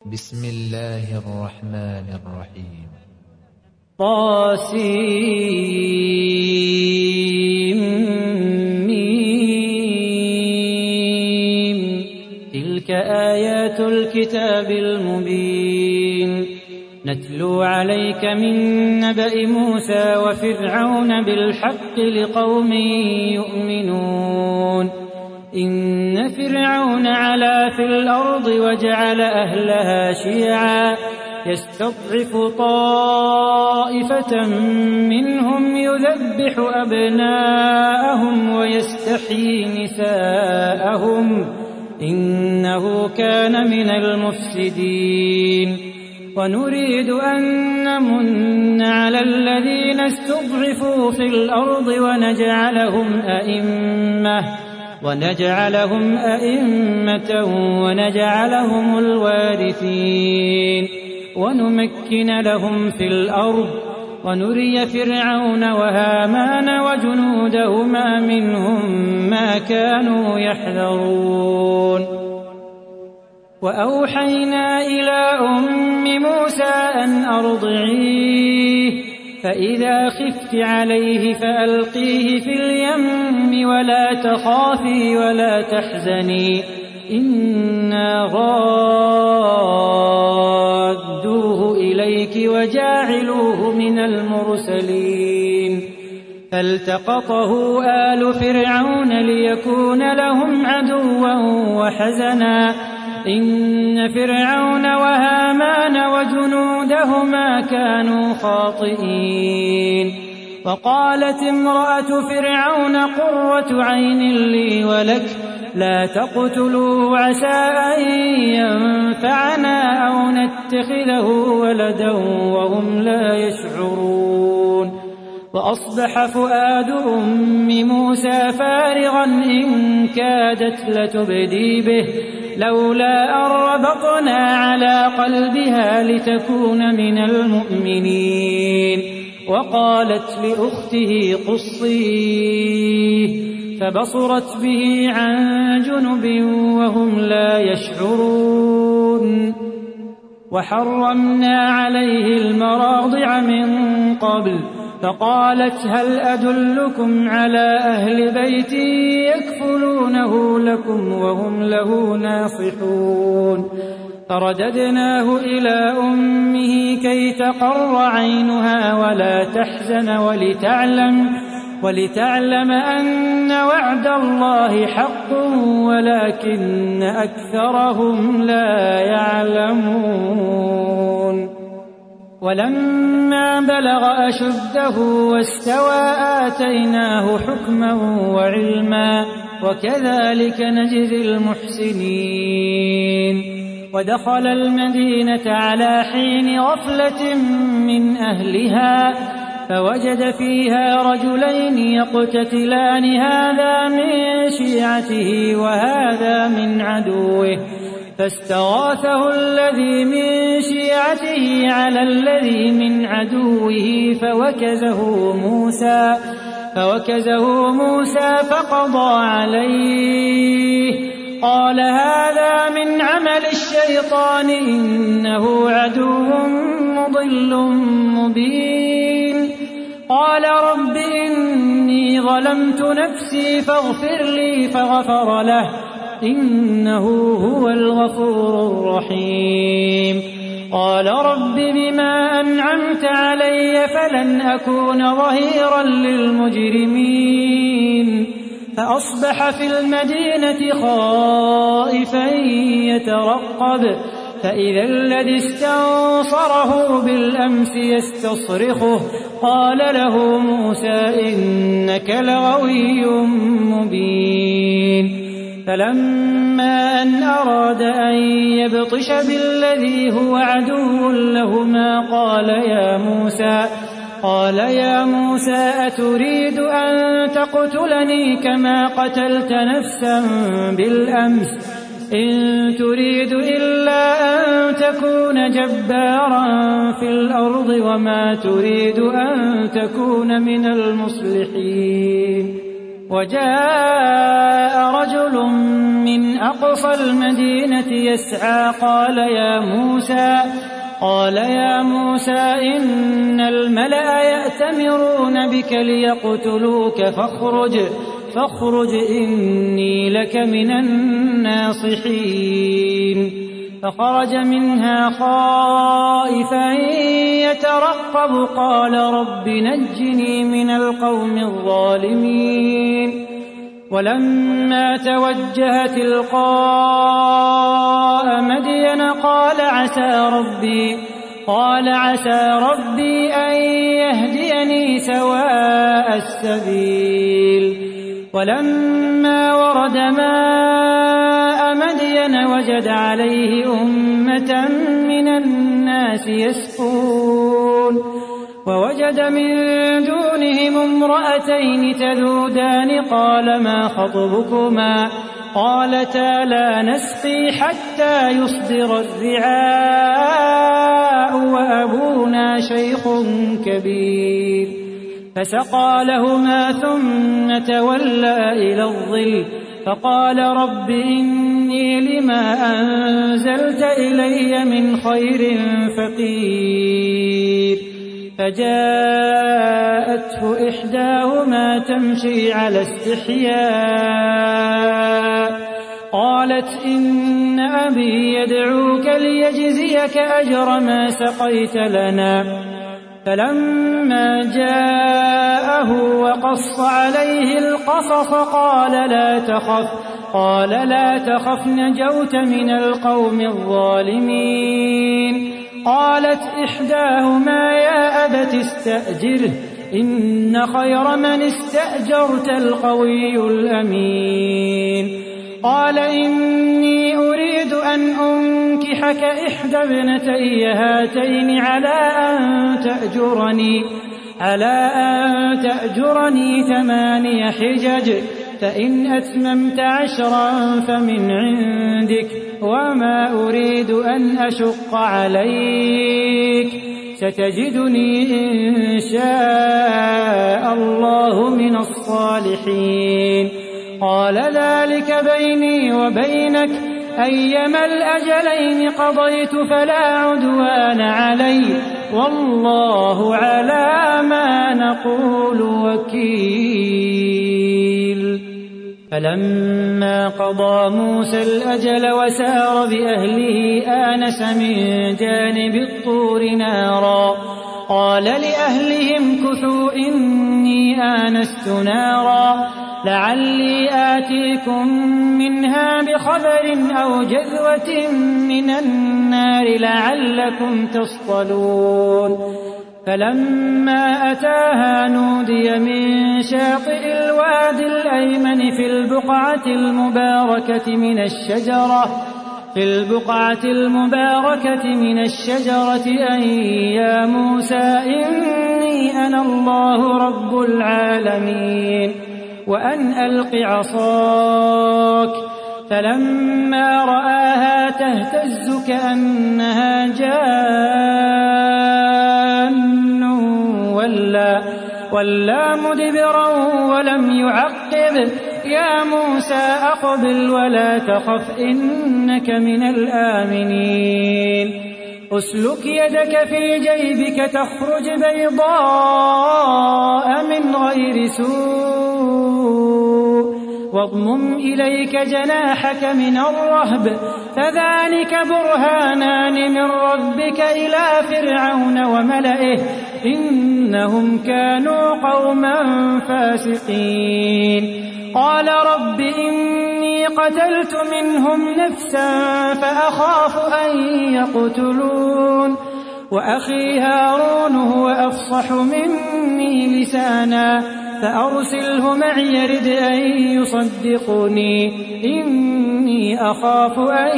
بسم الله الرحمن الرحيم. طاسيم. تلك آيات الكتاب المبين. نتلو عليك من نبأ موسى وفرعون بالحق لقوم يؤمنون. إن فرعون علا في الأرض وجعل أهلها شيعا يستضعف طائفة منهم يذبح أبناءهم ويستحيي نساءهم إنه كان من المفسدين. ونريد أن نمن على الذين استضعفوا في الأرض ونجعلهم أئمة ونجعلهم الوارثين ونمكن لهم في الأرض ونري فرعون وهامان وجنودهما منهم ما كانوا يحذرون. وأوحينا إلى أم موسى أن أرضعيه فإذا خفت عليه فألقيه في اليم ولا تخافي ولا تحزني إنا رادوه إليك وجاعلوه من المرسلين. فالتقطه آل فرعون ليكون لهم عدوا وحزنا إن فرعون وهامان وجنودهما كانوا خاطئين. وقالت امرأة فرعون قرة عين لي ولك لا تقتلوه عسى أن ينفعنا أو نتخذه ولدا وهم لا يشعرون. وأصبح فؤاد أم موسى فارغا إن كادت لتبدي به لولا أن ربطنا على قلبها لتكون من المؤمنين. وقالت لأخته قصيه فبصرت به عن جنب وهم لا يشعرون. وحرمنا عليه المراضع من قبل فقالت هل أدلكم على أهل بيت يكفلونه لكم وهم له ناصحون. فرددناه إلى أمه كي تقر عينها ولا تحزن ولتعلم أن وعد الله حق ولكن أكثرهم لا يعلمون. ولما بلغ أشده واستوى آتيناه حكما وعلما وكذلك نجزي المحسنين. ودخل المدينة على حين غفلة من أهلها فوجد فيها رجلين يقتتلان هذا من شيعته وهذا من عدوه فاستغاثه الذي من شيعته على الذي من عدوه فوكزه موسى فقضى عليه قال هذا من عمل الشيطان إنه عدو مضل مبين. قال رب إني ظلمت نفسي فاغفر لي فغفر له إنه هو الغفور الرحيم. قال رب بما أنعمت علي فلن أكون ظهيرا للمجرمين. فأصبح في المدينة خائفا يترقب فإذا الذي استنصره بالأمس يستصرخه قال له موسى إنك لغوي مبين. فلما أن أراد أن يبطش بالذي هو عدو لهما قال يا موسى أتريد أن تقتلني كما قتلت نفسا بالأمس إن تريد إلا أن تكون جبارا في الأرض وما تريد أن تكون من المصلحين. وجاء رجل من أقصى المدينة يسعى قال يا موسى إن الملأ يأتمرون بك ليقتلوك فاخرج إني لك من الناصحين. فخرج منها خائفا يترقب قال رب نجني من القوم الظالمين. ولما توجه تلقاء مدين قال عسى ربي أن يهديني سواء السبيل. ولما ورد ماء مدين وجد عليه أمة من الناس يسقون ووجد من دونهم امرأتين تذودان قال ما خطبكما قالتا لا نسقي حتى يصدر الرعاء وأبونا شيخ كبير. فسقى لهما ثم تولى إلى الظل فقال رب إني لما أنزلت إلي من خير فقير. فجاءته إحداهما تمشي على استحياء قالت إن أبي يدعوك ليجزيك أجر ما سقيت لنا. فلما جاءه وقص عليه القصص قال لا تخف نجوت من القوم الظالمين. قالت إحداهما يا أبت استأجره إن خير من استأجرت القوي الأمين. قال إني أريد أن أنكحك إحدى ابنتي هاتين على أن تأجرني 8 حجج فإن أتممت 10 فمن عندك وما أريد أن أشق عليك ستجدني إن شاء الله من الصالحين. قال ذلك بيني وبينك أيما الأجلين قضيت فلا عدوان علي والله على ما نقول وكيل. فلما قضى موسى الأجل وسار بأهله آنس من جانب الطور نارا قال لأهلهم كثوا إني آنست نارا لعلي آتيكم منها بخبر أو جذوة من النار لعلكم تصطلون. فلما أتاها نودي من شاطئ الوادي الأيمن في البقعة المباركة من الشجرة أن يا موسى إني أنا الله رب العالمين وأن ألق عصاك. فلما رآها تهتز كأنها جان ولا مدبرا ولم يعقب. يا موسى أقبل ولا تخف إنك من الآمنين. أسلك يدك في جيبك تخرج بيضاء من غير سوء واضمم إليك جناحك من الرهب فذلك برهانان من ربك إلى فرعون وملئه إنهم كانوا قوما فاسقين. قال رب إني قتلت منهم نفسا فأخاف أن يقتلون وأخي هارون هو أفصح مني لسانا فأرسله معي يرد أن يصدقني إني أخاف أن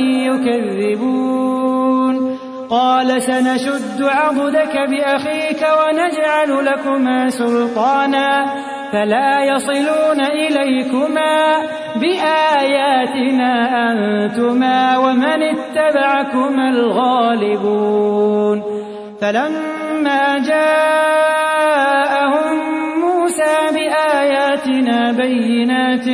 يكذبون. قال سنشد عضدك بأخيك ونجعل لكما سلطانا فلا يصلون إليكما بآياتنا أنتما ومن اتبعكما الغالبون. فلما جاءهم موسى بآياتنا آياتنا بينات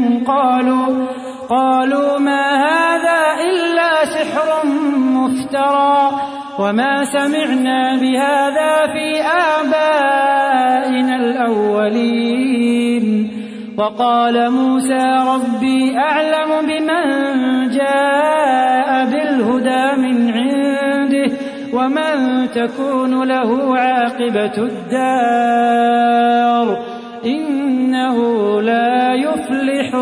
قالوا ما هذا إلا سحر مفترى وما سمعنا بهذا في آبائنا الأولين. وقال موسى ربي أعلم بمن جاء بالهدى من عنده ومن تكون له عاقبة الدار إنه لا يفلح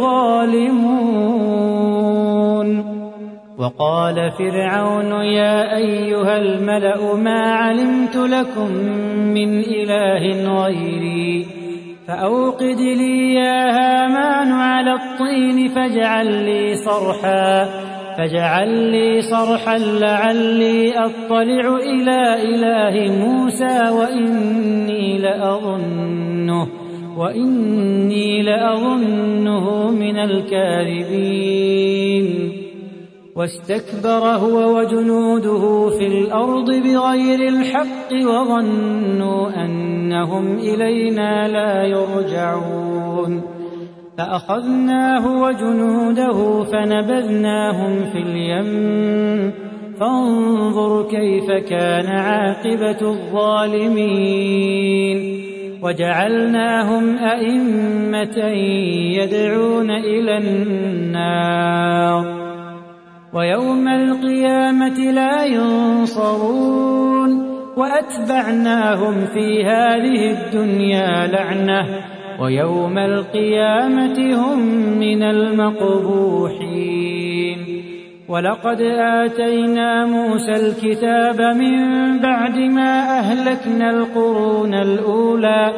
الظالمون. وقال فرعون يا أيها الملأ ما علمت لكم من إله غيري فأوقد لي يا هامان على الطين فاجعل لي صرحا لعلي أطلع إلى إله موسى وإني لأظنه من الكاذبين. واستكبر هو وجنوده في الأرض بغير الحق وظنوا أنهم إلينا لا يرجعون. فأخذناه وجنوده فنبذناهم في اليم فانظر كيف كان عاقبة الظالمين. وجعلناهم أئمة يدعون إلى النار ويوم القيامة لا ينصرون. وأتبعناهم في هذه الدنيا لعنة ويوم القيامة هم من المقبوحين. ولقد آتينا موسى الكتاب من بعد ما أهلكنا القرون الأولى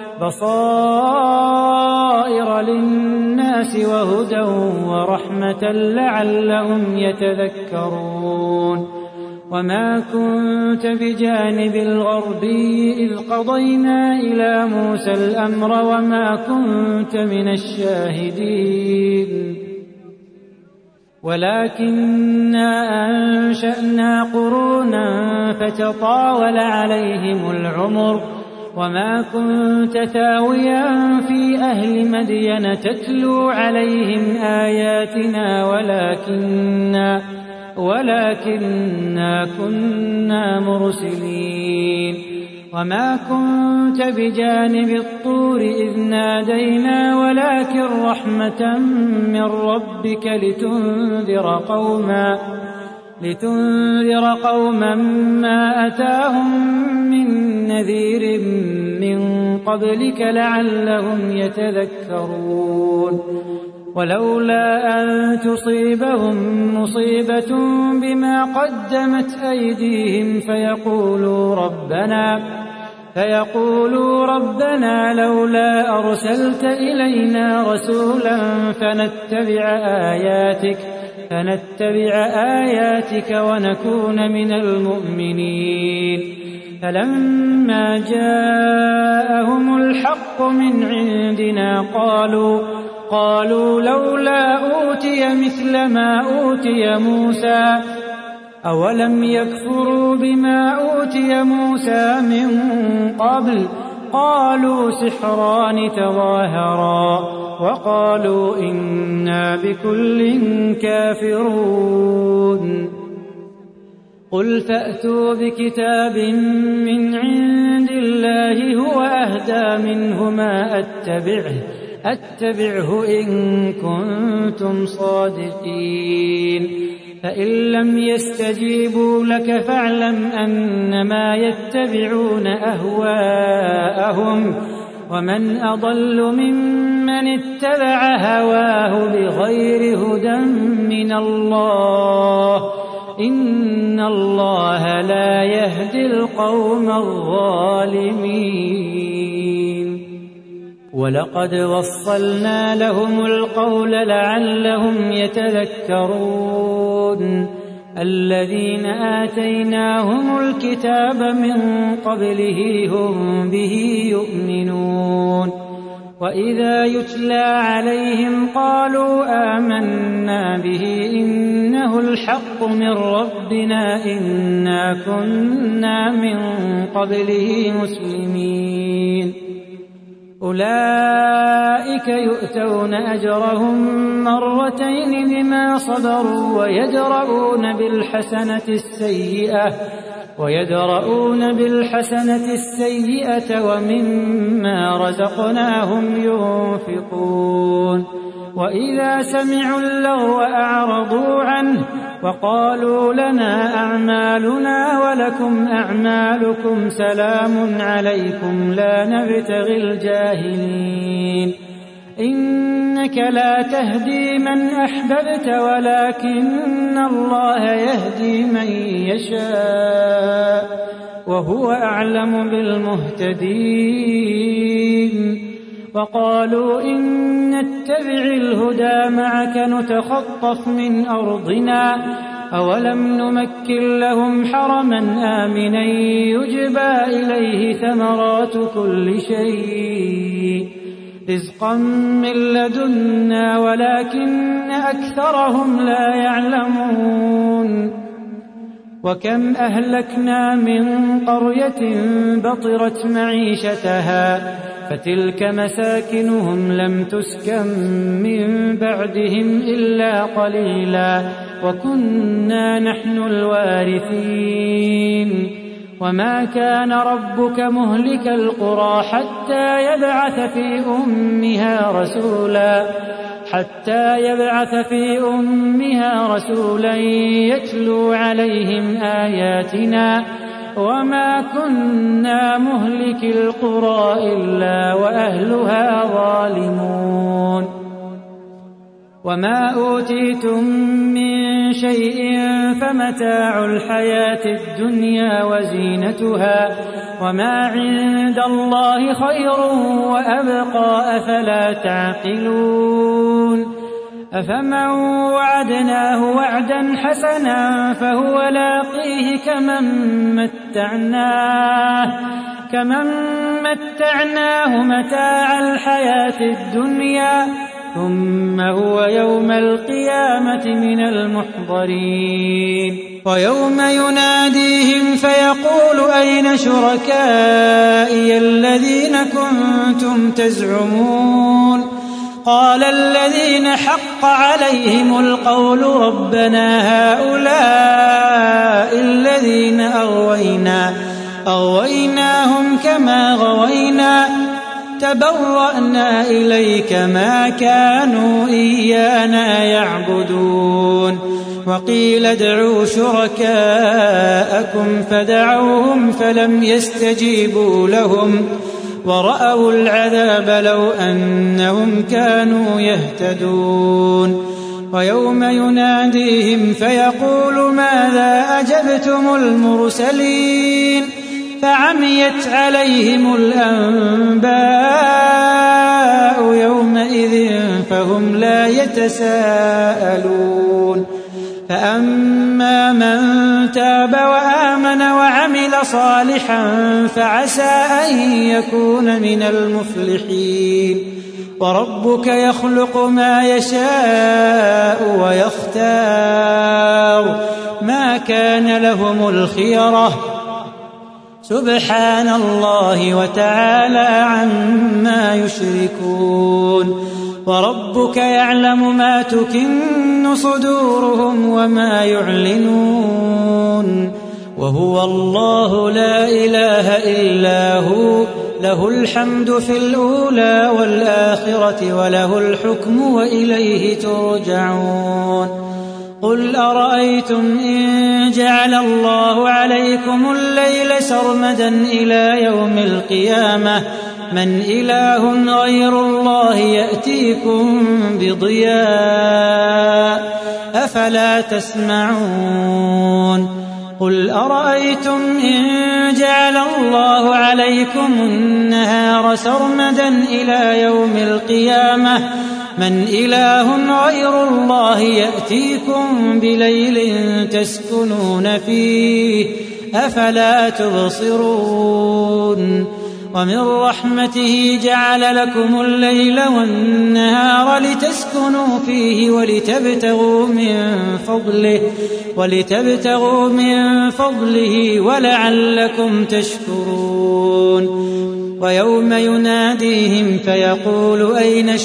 بصائر للناس وهدى ورحمة لعلهم يتذكرون. وما كنت بجانب الغربي إذ قضينا إلى موسى الأمر وما كنت من الشاهدين ولكننا أنشأنا قرونا فتطاول عليهم العمر وما كنت ثاويا في أهل مدين تتلو عليهم آياتنا ولكننا كنا مرسلين. وما كنت بجانب الطور إذ نادينا ولكن رحمة من ربك لتنذر قوما ما أتاهم من نذير من قبلك لعلهم يتذكرون. ولولا أن تصيبهم مصيبة بما قدمت أيديهم فيقولوا ربنا لولا أرسلت إلينا رسولا فنتبع آياتك ونكون من المؤمنين. فلما جاءهم الحق من عندنا قالوا لولا أوتي مثل ما أوتي موسى أولم يكفروا بما أوتي موسى من قبل قالوا سحران تظاهرا وقالوا إنا بكل كافرون. قل فأتوا بكتاب من عند الله هو أهدى منهما أتبعه إن كنتم صادقين. فإن لم يستجيبوا لك فاعلم أنما يتبعون أهواءهم ومن أضل ممن اتبع هواه بغير هدى من الله إن الله لا يهدي القوم الظالمين. ولقد وصلنا لهم القول لعلهم يتذكرون. الذين آتيناهم الكتاب من قبله هم به يؤمنون. وإذا يتلى عليهم قالوا آمنا به إنه الحق من ربنا إنا كنا من قبله مسلمين. أولئك يؤتون أجرهم مرتين بما صبروا ويدرؤون بالحسنة السيئة ومما رزقناهم ينفقون وإذا سمعوا اللغو أعرضوا عنه وقالوا لنا أعمالنا ولكم أعمالكم سلام عليكم لا نبتغي الجاهلين إنك لا تهدي من أحببت ولكن الله يهدي من يشاء وهو أعلم بالمهتدين وقالوا إن نتبع الهدى معك نتخطف من أرضنا أولم نمكن لهم حرما آمنا يجبى إليه ثمرات كل شيء رزقا من لدنا ولكن أكثرهم لا يعلمون وكم أهلكنا من قرية بطرت معيشتها فتلك مساكنهم لم تسكن من بعدهم إلا قليلا وكنا نحن الوارثين وما كان ربك مهلك القرى حتى يبعث في أمها رسولا يتلو عليهم آياتنا وما كنا مهلك القرى إلا وأهلها ظالمون وما أوتيتم من شيء فمتاع الحياة الدنيا وزينتها وما عند الله خير وأبقى أفلا تعقلون أفمن وعدناه وعدا حسنا فهو لاقيه كمن متعناه متاع الحياة الدنيا ثم هو يوم القيامة من المحضرين ويوم يناديهم فيقول أين شركائي الذين كنتم تزعمون قال الذين حق عليهم القول ربنا هؤلاء الذين أغويناهم كما غوينا تبرأنا إليك ما كانوا إيانا يعبدون وقيل ادعوا شركاءكم فدعوهم فلم يستجيبوا لهم ورأوا العذاب لو أنهم كانوا يهتدون ويوم يناديهم فيقول ماذا أجبتم المرسلين فعميت عليهم الأنباء يومئذ فهم لا يتساءلون فأما من تاب وآمن وعمل صالحا فعسى أن يكون من المفلحين وربك يخلق ما يشاء ويختار ما كان لهم الخيرة سبحان الله وتعالى عما يشركون وربك يعلم ما تكن صدورهم وما يعلنون وهو الله لا إله إلا هو له الحمد في الأولى والآخرة وله الحكم وإليه ترجعون قل أرأيتم إن جعل الله عليكم الليل سرمدا إلى يوم القيامة من إله غير الله يأتيكم بضياء أفلا تسمعون قل أرأيتم إن جعل الله عليكم النهار سرمدا إلى يوم القيامة من إله غير الله يأتيكم بليل تسكنون فيه أفلا تبصرون ومن رحمته جعل لكم الليل والنهار لتسكنوا فيه ولتبتغوا من فضله ولعلكم تشكرون ويوم يناديهم فيقول أين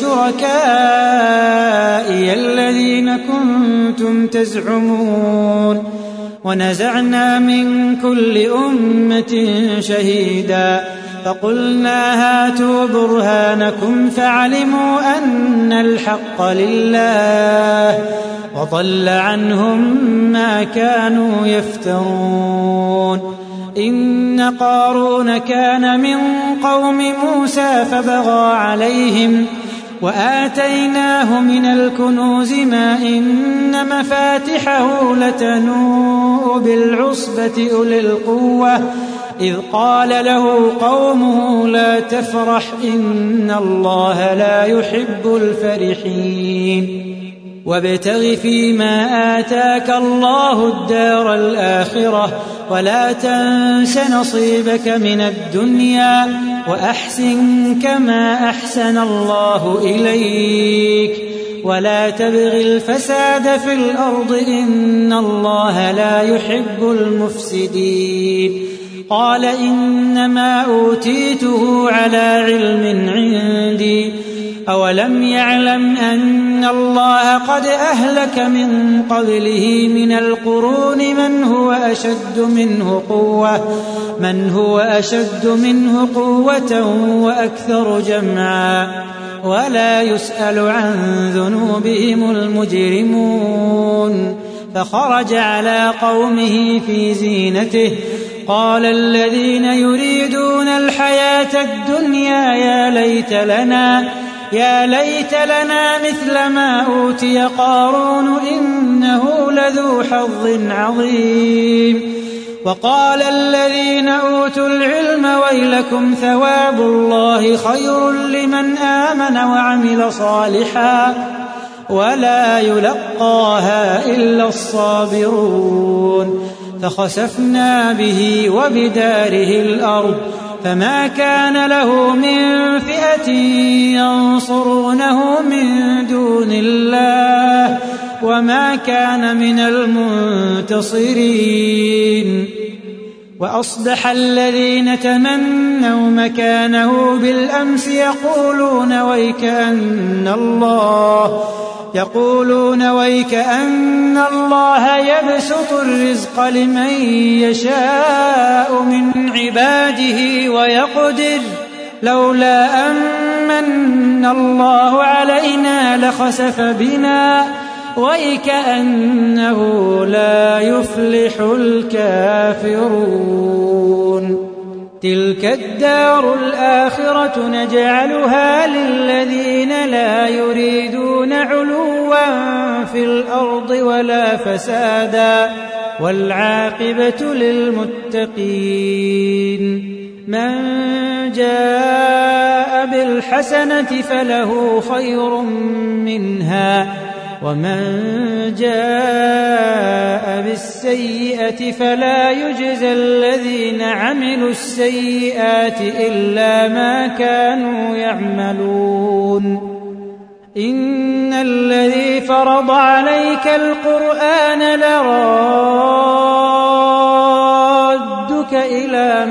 شركائي الذين كنتم تزعمون ونزعنا من كل أمة شهيدا فقلنا هاتوا برهانكم فعلموا أن الحق لله وضل عنهم ما كانوا يفترون إن قارون كان من قوم موسى فبغى عليهم وآتيناه من الكنوز ما إن مفاتحه لتنوء بالعصبة أولي القوة إذ قال له قومه لا تفرح إن الله لا يحب الفرحين وابتغ فيما آتاك الله الدار الآخرة ولا تنس نصيبك من الدنيا وأحسن كما أحسن الله إليك ولا تبغ الفساد في الأرض إن الله لا يحب المفسدين قال إنما أوتيته على علم عندي أولم يعلم أن الله قد أهلك من قبله من القرون من هو أشد منه قوة وأكثر جمعا ولا يسأل عن ذنوبهم المجرمون فخرج على قومه في زينته قال الذين يريدون الحياة الدنيا يا ليت لنا مثل ما أوتي قارون إنه لذو حظ عظيم وقال الذين أوتوا العلم ويلكم ثواب الله خير لمن آمن وعمل صالحا ولا يلقاها إلا الصابرون فخسفنا به وبداره الأرض فما كان له من فئة ينصرونه من دون الله وما كان من المنتصرين وأصبح الذين تمنوا مكانه بالأمس يقولون ويكأن الله يبسط الرزق لمن يشاء من عباده ويقدر لولا أمن الله علينا لخسف بنا ويكأنه لا يفلح الكافرون تلك الدار الآخرة نجعلها للذين لا يريدون علوا في الأرض ولا فسادا والعاقبة للمتقين من جاء بالحسنة فله خير منها ومن جاء بالسيئة فلا يجزى الذين عملوا السيئات إلا ما كانوا يعملون إن الذي فرض عليك القرآن لرادك إلى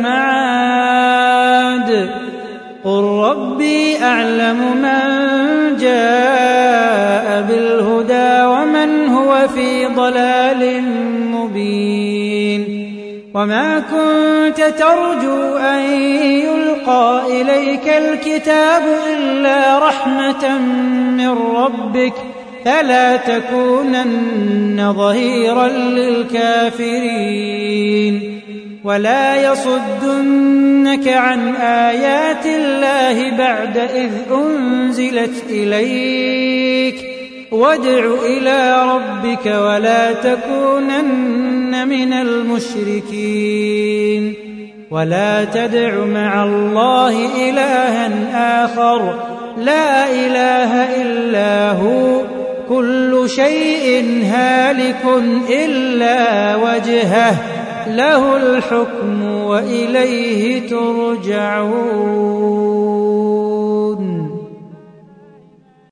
معاد قل ربي أعلم من جاء بالهدى ومن هو في ضلال مبين وما كنت ترجو أن يلقى إليك الكتاب إلا رحمة من ربك فلا تكونن ظهيرا للكافرين ولا يصدنك عن آيات الله بعد إذ أنزلت إليك وادع إلى ربك ولا تكونن من المشركين ولا تدع مع الله إلها آخر لا إله إلا هو كل شيء هالك إلا وجهه له الحكم وإليه ترجعون